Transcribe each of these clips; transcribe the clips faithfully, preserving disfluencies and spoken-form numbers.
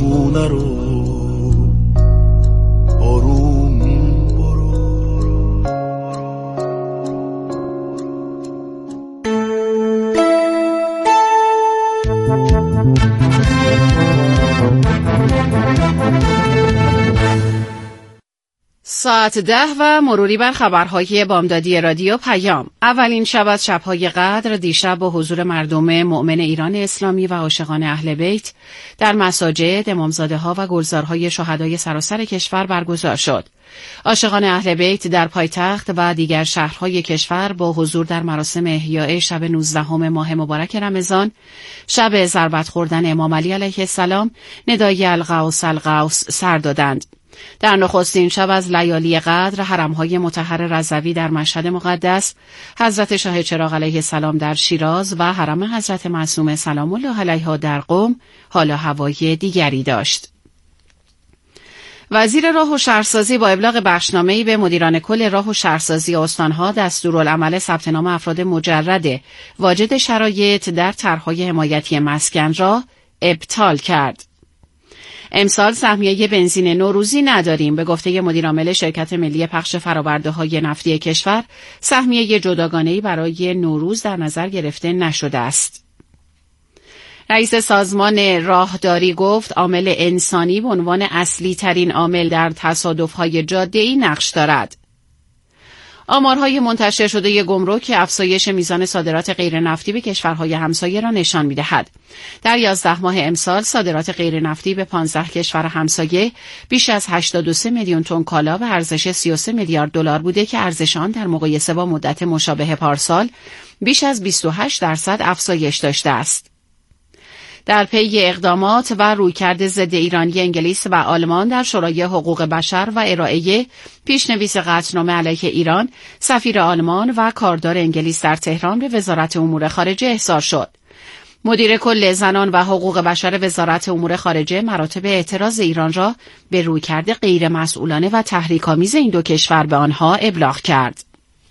خونه رو آروم برو. ساعت ده و مروری بر خبرهای بامدادی رادیو پیام. اولین شب از شبهای قدر دیشب با حضور مردم مؤمن ایران اسلامی و عاشقان اهل بیت در مساجد، امامزاده‌ها و گلزارهای شهدای سراسر کشور برگزار شد. عاشقان اهل بیت در پایتخت و دیگر شهرهای کشور با حضور در مراسم احیاء شب نوزدهم ماه مبارک رمضان، شب ضربت خوردن امام علی علیه السلام، ندای الغوث الغوث سر دادند. در نخستین شب از لیالی قدر، حرمهای مطهر رضوی در مشهد مقدس، حضرت شاه چراغ علیه السلام در شیراز و حرم حضرت معصومه سلام الله علیها در قم حال و هوای دیگری داشت. وزیر راه و شهرسازی با ابلاغ بخشنامه‌ای به مدیران کل راه و شهرسازی استان‌ها دستورالعمل ثبت نام افراد مجرد واجد شرایط در طرح‌های حمایتی مسکن را ابطال کرد. امسال سهمیه بنزین نوروزی نداریم. به گفته مدیرعامل شرکت ملی پخش فرآورده‌های نفتی کشور، سهمیه جداگانه‌ای برای نوروز در نظر گرفته نشده است. رئیس سازمان راهداری گفت عامل انسانی به عنوان اصلی ترین عامل در تصادف‌های جاده‌ای نقش دارد. آمارهای منتشر شده گمرک افزایش میزان صادرات غیر نفتی به کشورهای همسایه را نشان می‌دهد. در یازده ماه امسال صادرات غیر نفتی به پانزده کشور همسایه بیش از هشتاد و سه میلیون تن کالا به ارزش سی و سه میلیارد دلار بوده که ارزش آن در مقایسه با مدت مشابه پارسال بیش از بیست و هشت درصد افزایش داشته است. در پی اقدامات و رویکرد ضد ایرانی انگلیس و آلمان در شورای حقوق بشر و ارائه پیشنویس قطعنامه علیه ایران، سفیر آلمان و کاردار انگلیس در تهران به وزارت امور خارجه احضار شد. مدیر کل زنان و حقوق بشر وزارت امور خارجه مراتب اعتراض ایران را به رویکرد غیر مسئولانه و تحریک‌آمیز این دو کشور به آنها ابلاغ کرد.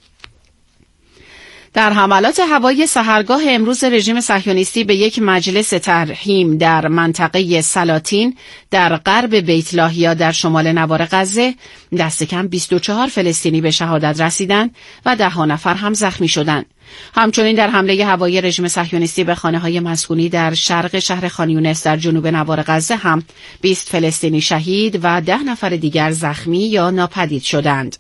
در حملات هوایی سحرگاه امروز رژیم صهیونیستی به یک مجلس ترحیم در منطقه سلاطین در غرب بیت لاهیا در شمال نوار غزه دست کم بیست و چهار فلسطینی به شهادت رسیدند و ده ها نفر هم زخمی شدند. همچنین در حمله هوایی رژیم صهیونیستی به خانه‌های مسکونی در شرق شهر خان یونس در جنوب نوار غزه هم بیست فلسطینی شهید و ده نفر دیگر زخمی یا ناپدید شدند.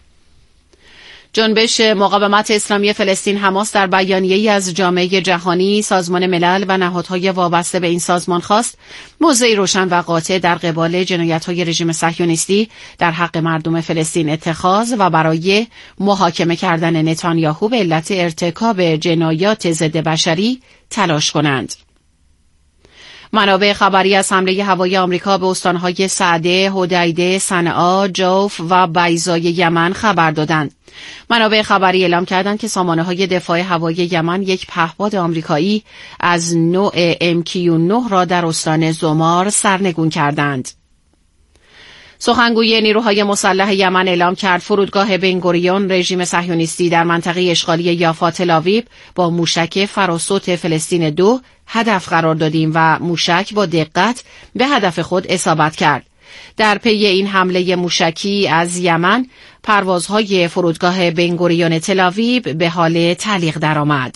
جنبش مقاومت اسلامی فلسطین حماس در بیانیه‌ای از جامعه جهانی، سازمان ملل و نهادهای وابسته به این سازمان خواست موضعی روشن و قاطع در قبال جنایت‌های رژیم صهیونیستی در حق مردم فلسطین اتخاذ و برای محاکمه کردن نتانیاهو به علت ارتکاب جنایات ضد بشری تلاش کنند. منابع خبری از حمله هوایی آمریکا به استانهای سعده، حدیده، صنعا، جوف و بیضای یمن خبر دادند. منابع خبری اعلام کردند که سامانه‌های دفاع هوایی یمن یک پهپاد آمریکایی از نوع ام کیو نه را در استان زمار سرنگون کردند. سخنگوی نیروهای مسلح یمن اعلام کرد فرودگاه بنگوریون رژیم صهیونیستی در منطقه اشغالی یافا تل‌آویو با موشک فراسوت فلسطین دو هدف قرار دادیم و موشک با دقت به هدف خود اصابت کرد. در پی این حمله موشکی از یمن پروازهای فرودگاه بنگوریون تل‌آویو به حال تعلیق درآمد.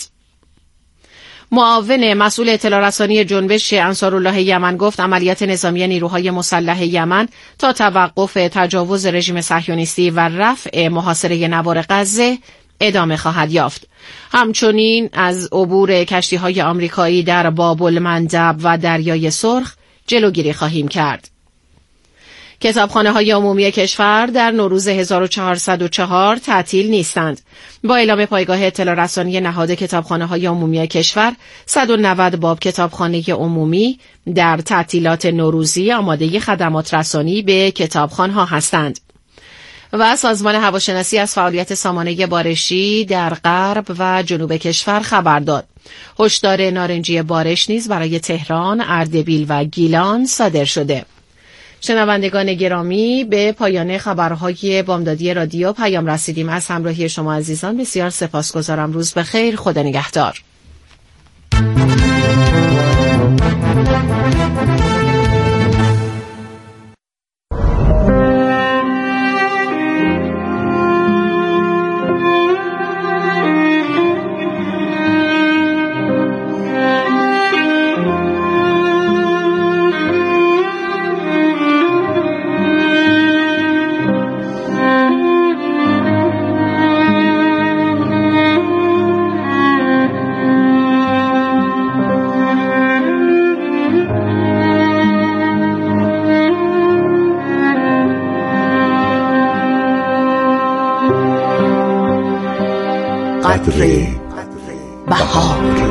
معاون مسئول اطلاع رسانی جنبش انصارالله یمن گفت عملیات نظامی نیروهای مسلح یمن تا توقف تجاوز رژیم صهیونیستی و رفع محاصره نوار غزه ادامه خواهد یافت. همچنین از عبور کشتی‌های آمریکایی در باب المندب و دریای سرخ جلوگیری خواهیم کرد. کتابخانه‌های عمومی کشور در نوروز هزار و چهارصد و چهار تعطیل نیستند. با اعلام پایگاه اطلاع رسانی نهاد کتابخانه‌های عمومی کشور، صد و نود باب کتابخانه عمومی در تعطیلات نوروزی آماده خدمات رسانی به کتابخانه‌ها هستند. و سازمان هواشناسی از فعالیت سامانه بارشی در غرب و جنوب کشور خبر داد. هشدار نارنجی بارش نیز برای تهران، اردبیل و گیلان صادر شده. شنوندگان گرامی، به پایان خبرهای بامدادی رادیو پیام رسیدیم. از همراهی شما عزیزان بسیار سپاسگزارم. روز بخیر، خدا نگهدار. قدر بهار.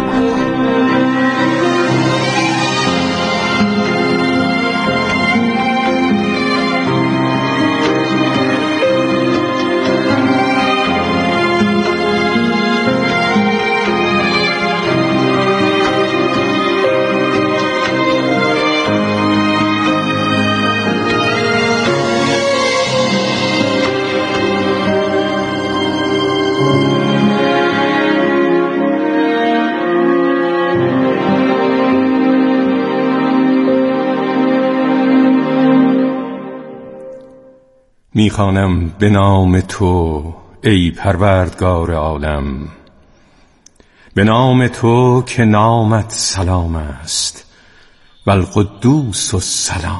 میخوانم به نام تو ای پروردگار عالم، به نام تو که نامت سلام است و القدوس السلام.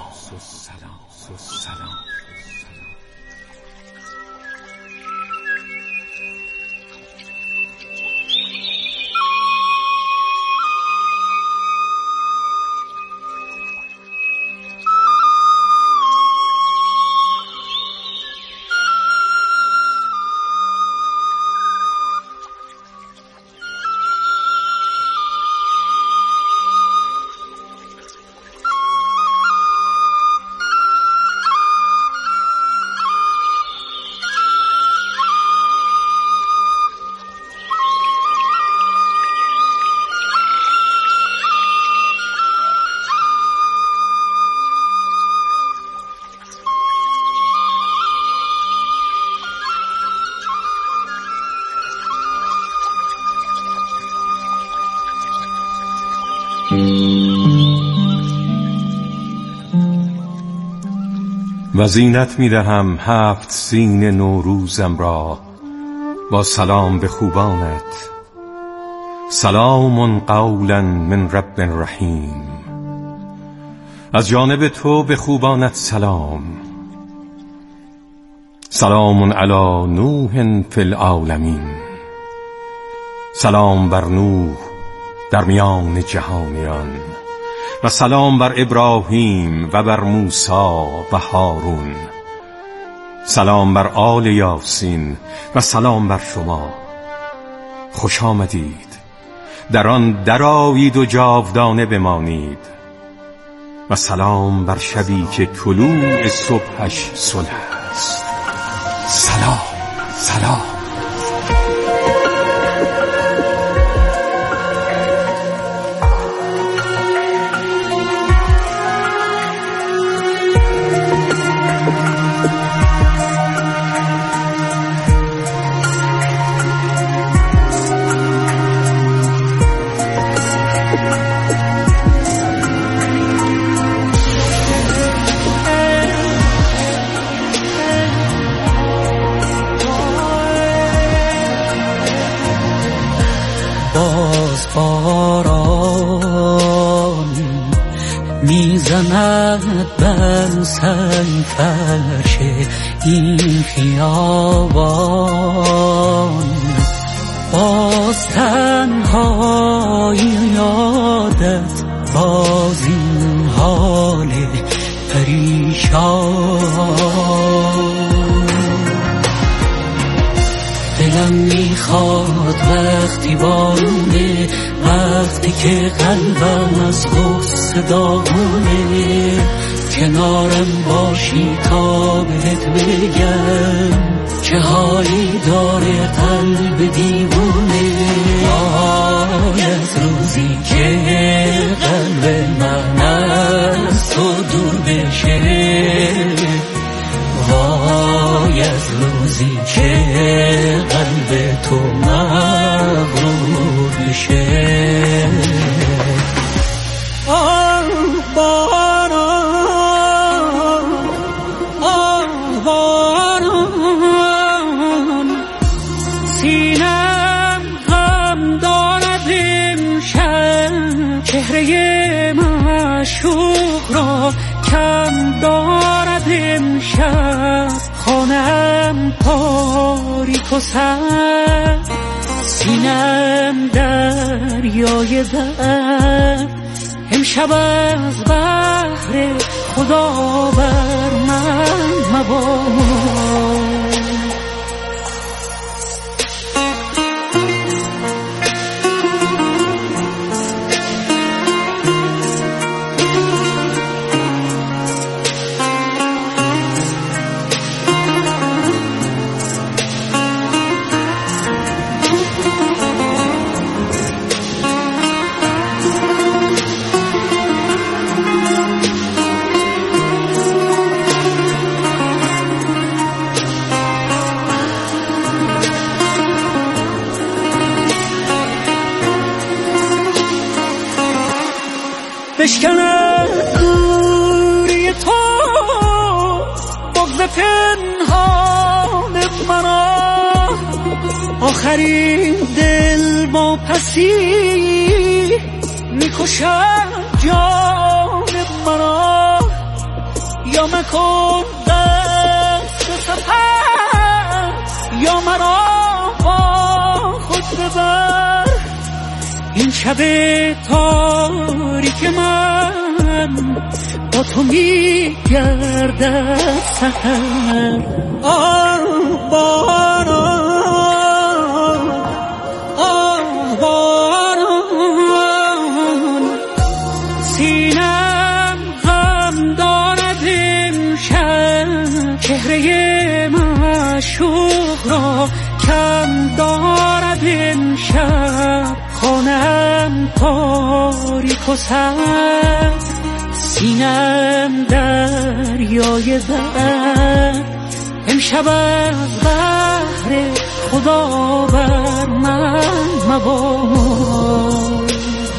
و زینت می دهم هفت سین نوروزم را با سلام به خوبانت. سلام قولا من رب رحیم. از جانب تو به خوبانت سلام. سلام علی نوح فی العالمین. سلام بر نوح در میان جهانیان، و سلام بر ابراهیم و بر موسی و هارون. سلام بر آل یاسین و سلام بر شما. خوش آمدید، در آن درآیید و جاودانه بمانید. و سلام بر شبی که طلوع صبحش صلح است. سلام سلام. باز باران میزند بر سنگ فرش این خیابان. باز تنهایی یادت، باز این حال پریشان. دلم میخواد وقتی بارونه، وقتی که قلبم از غصه داغونه، کنارم باشی تا بهت بگم چه حالی داره قلب دیوونه. وای از روزی که قلب من از تو دور بشه، وای از روزی که قلب تو مغرور بشه. آه باران، آه باران، سینم غم دارد امشب، چهره معشوق را کم دارد امشب. خانم تاریک و سرد، سینم دریای درد. امشب از بحر خدا بر من مباد. در این دل با پسی میکشم جان مرا، یا مکن دست سپر یا مرا با خود ببر. این شب تاریک من با تو میگردد سحر. آه باران آه باران سینم غم دارد امشب، چهره معشوق را کم دارد امشب. خانم تاریک و سرد، سینم دریای درد. امشب از بحر خدا بر من مباد.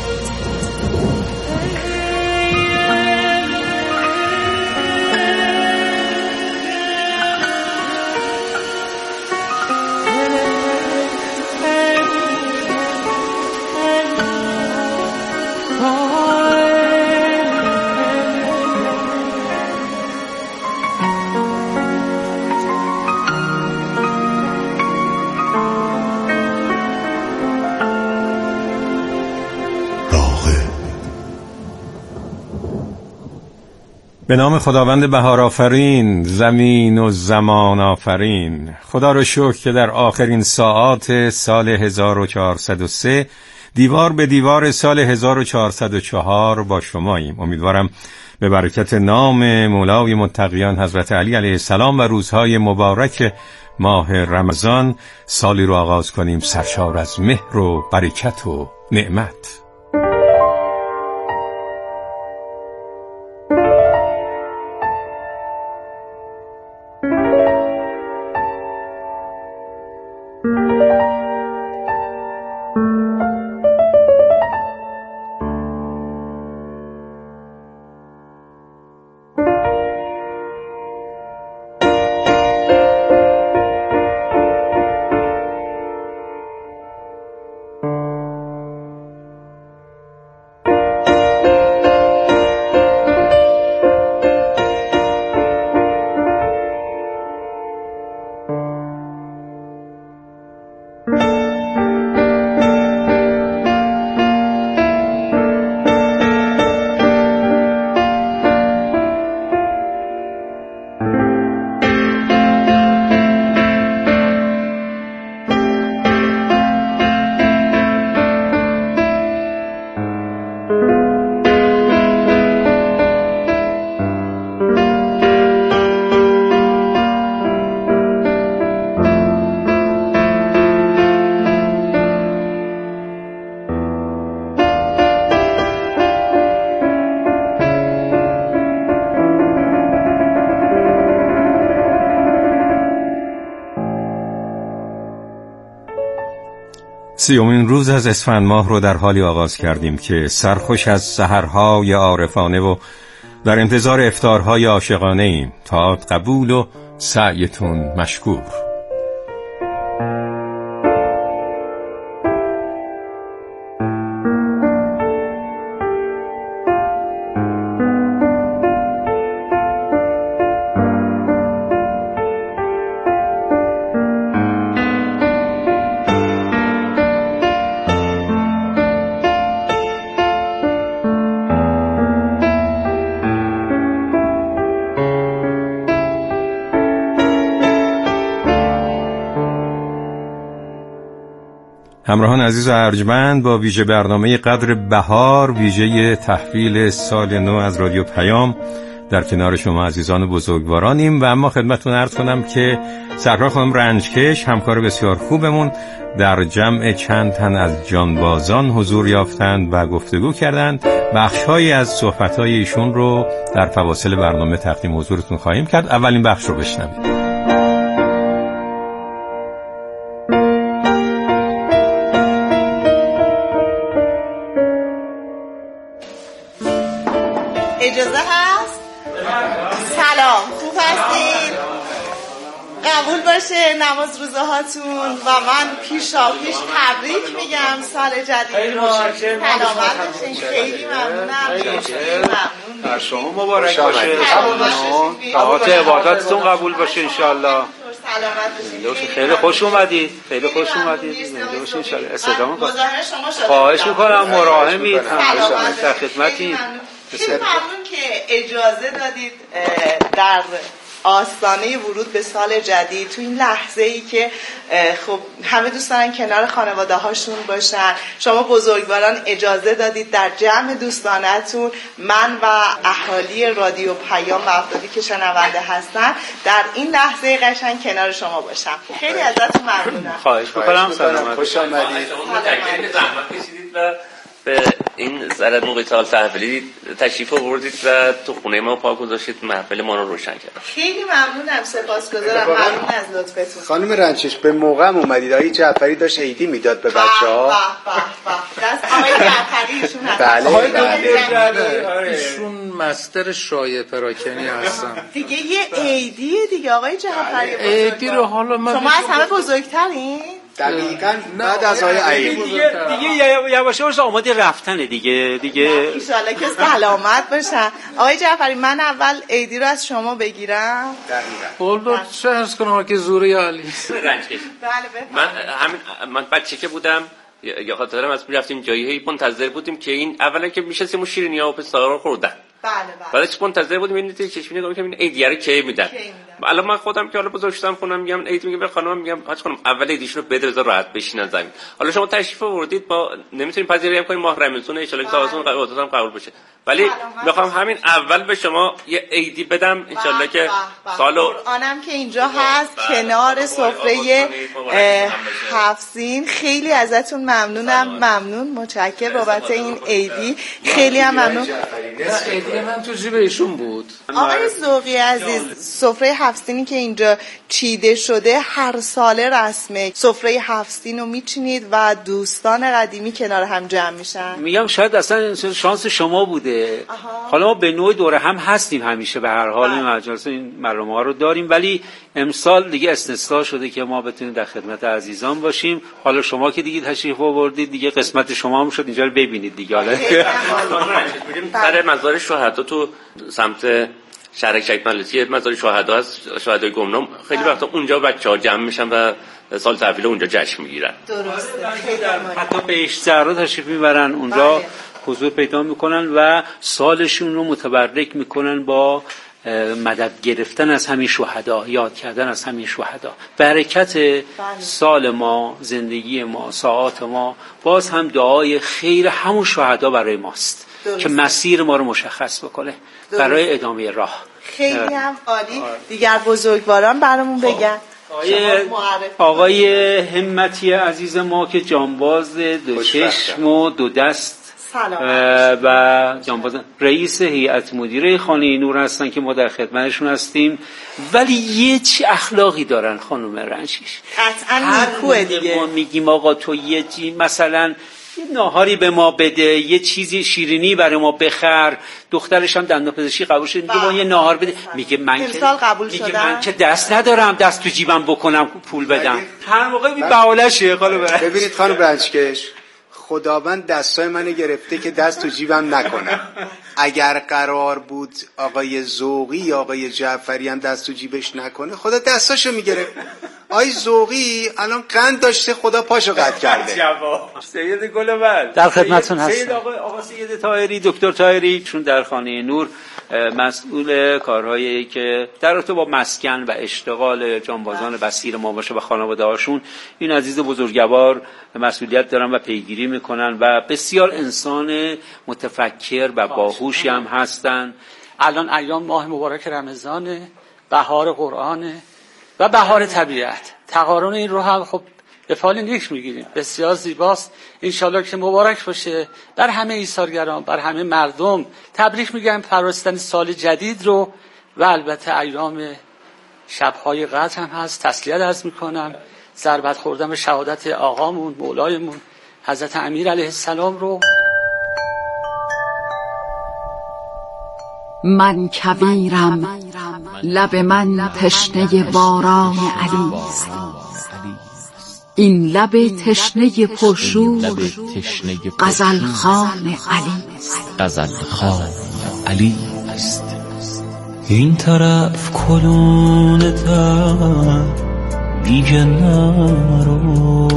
به نام خداوند بهار آفرین، زمین و زمان آفرین. خدا رو شکر که در آخرین ساعات سال هزار و چهارصد و سه دیوار به دیوار سال هزار و چهارصد و چهار با شماییم. امیدوارم به برکت نام مولای متقیان حضرت علی علیه السلام و روزهای مبارک ماه رمضان سالی رو آغاز کنیم سرشار از مهر و برکت و نعمت. سیومین روز از اسفند ماه رو در حالی آغاز کردیم که سرخوش از سحرهای عارفانه و در انتظار افطارهای عاشقانه ایم. طاعت قبول و سعیتون مشکور. همراهان عزیز و ارجمند، با ویژه برنامه قدر بهار، ویژه تحویل سال نو از رادیو پیام در کنار شما عزیزان بزرگوارانیم. و اما خدمتتون عرض کنم که سرکار خانم رنجکش، همکار بسیار خوبمون، در جمع چند تن از جانبازان حضور یافتند و گفتگو کردند. بخش‌هایی از صحبت‌های ایشون رو در فواصل برنامه تقدیم حضورتون خواهیم کرد. اولین بخش رو بشنوید. اجازه هست؟ سلام، خوب هستین؟ قبول باشه نماز روزه هاتون و من پیشا پیش تبریک میگم سال جدید رو. سلامت باشین. خیلی ممنونم. خیلی ممنون. شما مبارک باشه. طاعات عباداتتون قبول باشه ان شاء الله. سلامت باشین. خیلی خوش اومدید. خیلی خوش اومدید. زنده باشین ان شاء الله. استفاده کنید. خواهش می‌کنم مراحمید. همه در خدمتین. خیلی ممنون که اجازه دادید در آستانه ورود به سال جدید تو این لحظه ای که خب همه دوست دارن کنار خانواده هاشون باشن، شما بزرگواران اجازه دادید در جمع دوستانتون من و اهالی رادیو پیام و افرادی که شنونده هستن در این لحظه قشنگ کنار شما باشم. خیلی ازتون ممنونم. خواهش می‌کنم. سلامت. خوش آمدید. زحمت کشیدید و به این زرد موقع سال تحویلی تشریف آوردید و تو خونه ما پا گذاشتید، محفل ما رو روشن کردید. خیلی ممنونم، سپاسگزارم. ممنون از لطفتون. خانم رنچش به موقع اومدید. آقای جعفری داشت عیدی میداد به بچه‌ها. به به به. دست آقای جعفری ایشون هستن. بله. ایشون مستر شایع پراکنی هستن. دیگه یه عیدیه دیگه آقای جعفری. عیدی رو حالا من شما از همه بزرگترین؟ دقیقاً بعد از آقای عیدی دیگه دیگه یواش یواش آماده رفتن دیگه دیگه ان شاءالله که سلامت باشن. آقای جعفری من اول عیدی رو از شما بگیرم. دقیقاً. قول چه عرض کنم که زوری علی. رنج کشید. بله من همین من بچه که بودم یا خاطرم از میرفتیم جایی منتظر بودیم که این اولا که میشستیم و شیرینی‌ها و پستاها رو خوردن. بله بله. بعدش منتظر بودیم این چشمی نگاه می‌کردیم این عیدیه رو کی میدن. الان من خودم که حالا بزرگ شدم خونم میگم عید میگم به خانمم میگم حاج خانم اول عیدیشون رو بده بذار راحت بشینن زمین. حالا شما تشریف آوردید با نمیتونیم پذیرایی کنیم ماه رمضان ان شاء الله که تازه قبولتون قبول بشه. ولی میخوام همین اول به شما یه عیدی بدم ان شاء الله که سالو قرآنم که اینجا هست کنار سفره هفسین. خیلی ازتون ممنونم. ممنون متشکرم بابت این عیدی. خیلی هم ممنون. عیدی من تو جیب ایشون بود. آقای ذوقی عزیز سفره هفسینی که اینجا چیده شده هر ساله رسمه. سفره هفسین رو میچینید و دوستان قدیمی کنار هم جمع میشن. میگم شاید اصلا شانس شما بوده. حالا ما به نوع دوره هم هستیم همیشه به هر حال این مجالس این مراسم ها رو داریم ولی امسال دیگه استثنا شده که ما بتونیم در خدمت عزیزان باشیم. حالا شما که دیگه تشریف آوردید دیگه قسمت شما هم شد اینجا رو ببینید دیگه. حالا سر مزار شهدا تو سمت شهرک شهید ملکی مزار شهدا هست، شهدای گمنام. خیلی وقتا اونجا بچه‌ها جمع میشن و سال تحویل اونجا جشن میگیرن. درسته. حتی بهشت زهرا تشریف میبرن اونجا حضور پیدا میکنن و سالشون رو متبرک میکنن با مدد گرفتن از همین شهدا، یاد کردن از همین شهدا. برکت سال ما، زندگی ما، ساعات ما باز هم دعای خیر همون شهدا برای ماست. درسته. که مسیر ما رو مشخص بکنه. درسته. برای ادامه راه. خیلی هم عالی. دیگر بزرگواران برامون بگن. آقای, آقای همتی عزیز ما که جانباز دو چشم و دو دست و جانباز رئیس هیئت مدیره خانه نور هستن که ما در خدمتشون هستیم ولی یه چی اخلاقی دارن خانم رنجش. قطعا نیکوه دیگه. ما میگیم آقا تو یه چی مثلا یه ناهاری به ما بده، یه چیزی شیرینی برای ما بخر. دخترش هم دندان پزشکی قبول شد میگه ما یه ناهار بده. میگه من که میگه من که دست ندارم دست تو جیبم بکنم پول بدم. هر موقع این بهالشه. ببینید خانم رنجکش خداوند دستای منو گرفته که دست تو جیبم نکنم. اگر قرار بود آقای ذوقی یا آقای جعفری هم دست تو جیبش نکنه خدا دستاشو میگرفت. آقای ذوقی الان قند داشته خدا پاشو قطع کرده. سید گلبرگ در خدمتتون هستم. سید آقا آقا سید طاهری، دکتر طاهری چون در خانه نور مسئول کارهایی که در رابطه با مسکن و اشتغال جانبازان بصیر ما باشه و خانواده هاشون این عزیز بزرگوار مسئولیت دارن و پیگیری میکنن و بسیار انسان متفکر و باهوشی هم هستن. الان ایام ماه مبارک رمضان، بهار قرآن و بهار طبیعت. تقارن این رو هم خب به فال نیک میگیریم. بسیار زیباست. انشالله که مبارک باشه بر همه ایثارگران، بر همه مردم. تبریک میگم فرارسیدن سال جدید رو و البته ایام شب‌های قدر هم هست. تسلیت عرض میکنم. ضربت خوردن به شهادت آقامون مولایمون حضرت امیر علیه السلام رو من کویرم، لب من تشنه باران علی است. این لب تشنه پرشور غزل خوان علی است. غزل خوان علی است. این طرف کلون تر دیگه نرو،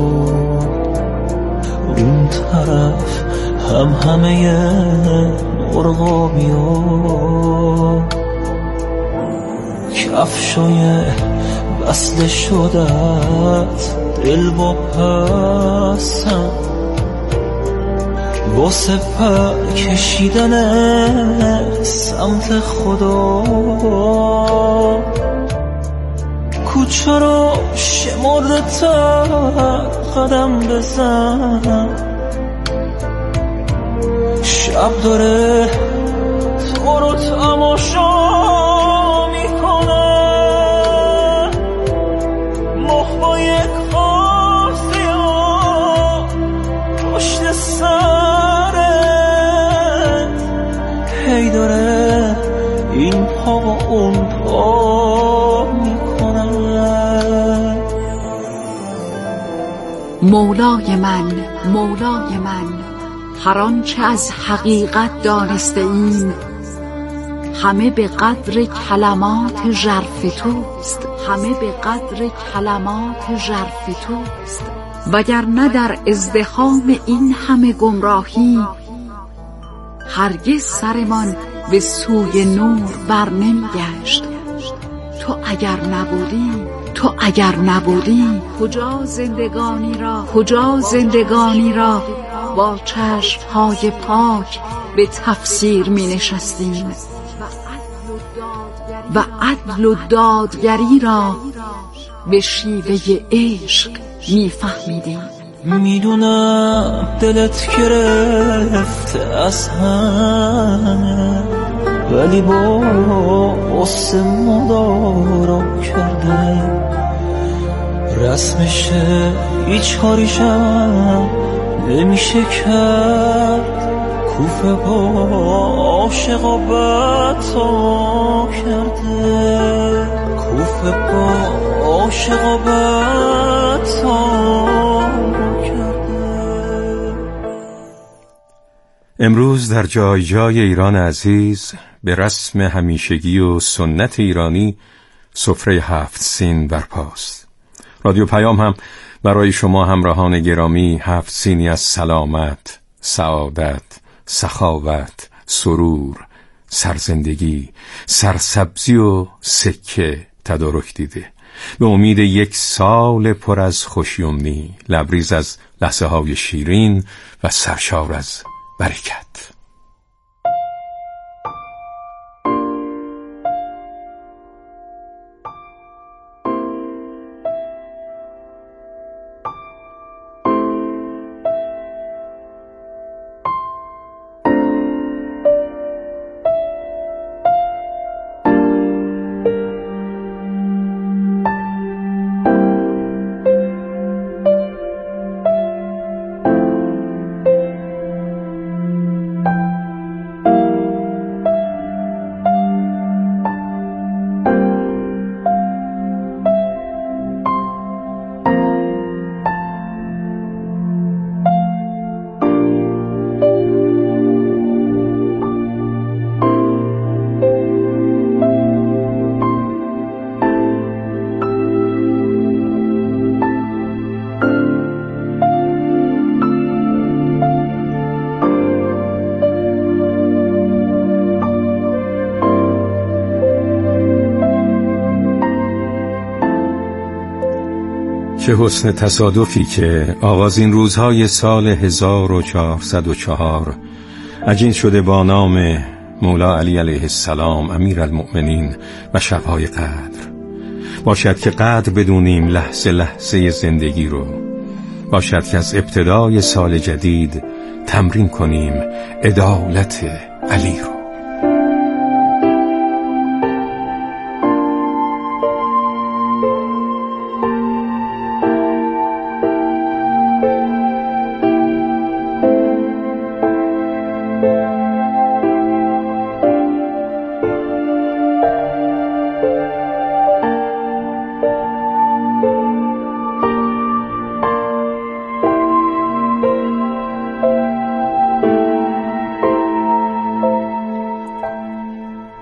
اون طرف هم همه مرغابیا کفشای وصل شدت دل با پسم واسه پر کشیدن سمت خدا. کوچه رو شمرده تر قدم بزن، شب داره تو رو تماشا میکنه. مخبای کافی ها پشت سرت هی داره این پا و اون پا میکنه. مولای من، مولای من، هر آنچه از حقیقت دانسته ایم همه به قدر کلمات ژرف توست، همه به قدر کلمات ژرف توست. وگرنه در ازدحام این همه گمراهی هرگز سرمان به سوی نور بر نمیگشت. تو اگر نبودی، تو اگر نبودی کجا زندگانی را، کجا زندگانی را با چشم‌های پاک به تفسیر می نشستیم و عدل و دادگری را به شیوه عشق می فهمیدیم. میدونم دلت گرفته از همه، ولی با قصه مدارا کرده رسمشه، هیچ کاریشم نمیشه کرد. کوفه با عاشقا بتا کرده، کوفه با عاشقا بتا کرده. امروز در جای جای ایران عزیز به رسم همیشگی و سنت ایرانی سفره هفت سین برپاست. رادیو پیام هم برای شما همراهان گرامی هفت سینی از سلامت، سعادت، سخاوت، سرور، سرزندگی، سرسبزی و سکه تدارک دیده. به امید یک سال پر از خوشیومنی، لبریز از لحظه های شیرین و سرشار از برکت. چه حسن تصادفی که آغازین روزهای سال هزار و چهارصد و چهار عجین شده با نام مولا علی علیه السلام امیر المؤمنین و شبهای قدر. باشد که قدر بدونیم لحظه لحظه زندگی رو، باشد که از ابتدای سال جدید تمرین کنیم عدالت علی رو.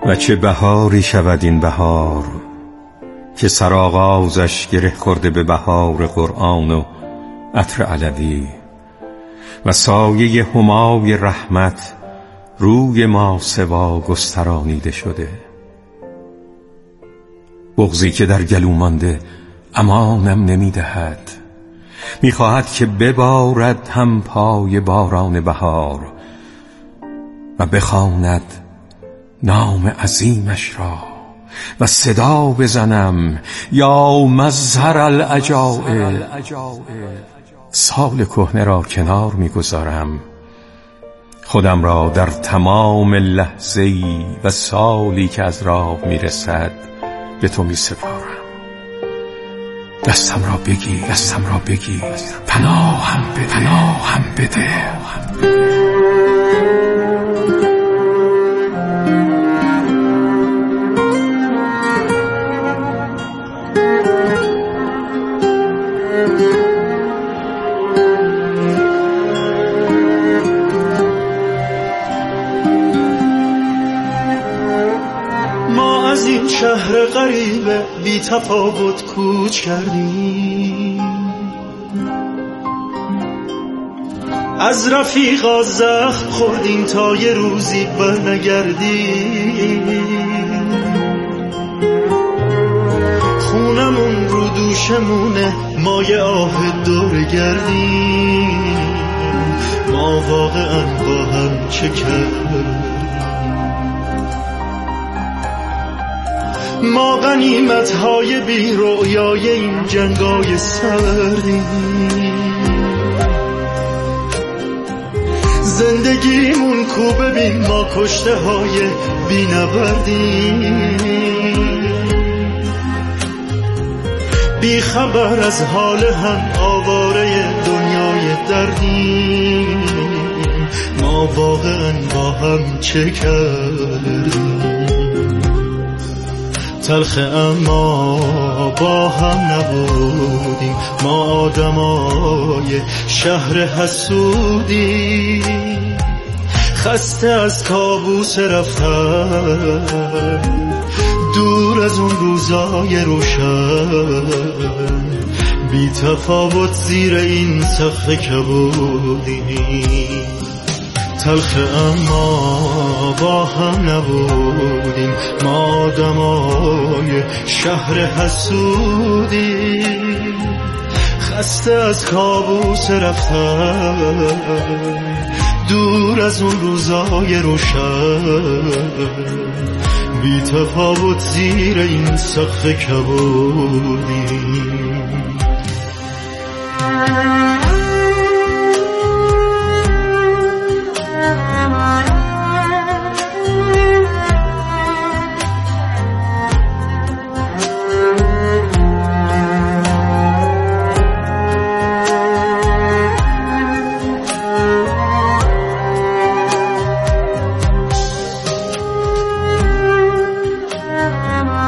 و چه بهاری شود این بهار که سرآغازش گره خورده به بهار قرآن و عطر علوی و سایه همای رحمت روی ما سوا گسترانیده شده. بغضی که در گلو مانده امانم نمیدهد، میخواهد که ببارد هم پای باران بهار و بخواند نام عظیمش را و صدا بزنم یا مظهر العجائب. سال کهنه را کنار میگذارم، خودم را در تمام لحظه‌ای و سالی که از راه میرسد به تو میسپارم. دستم را بگیر، دستم را بگیر، پناهم بده، پناهم بده. شهر غریب بی تفاوت کوچ کردیم، از رفیقا زخم خوردیم تا یه روزی برنگردیم. خونمون رو دوشمونه، ما یه آه دور گردیم. ما واقعا با هم چه کردیم؟ ما غنیمت های بی رویای این جنگای سردیم. زندگیمون کو ببین، ما کشته های بی نبردیم. بی خبر از حال هم آواره دنیای دردیم. ما واقعا با هم چه کردیم؟ تلخ اما با هم نبودیم، ما آدمای شهر حسودیم. خسته از کابوس رفتن، دور از اون روزای روشن. بی تفاوت زیر این سقف کبودیم. تلخ اما با هم نبودیم، ما آدمای شهر حسودیم. خسته از کابوس رفتن، دور از اون روزای روشن. بی تفاوت زیر این سقف کبودیم. Bye.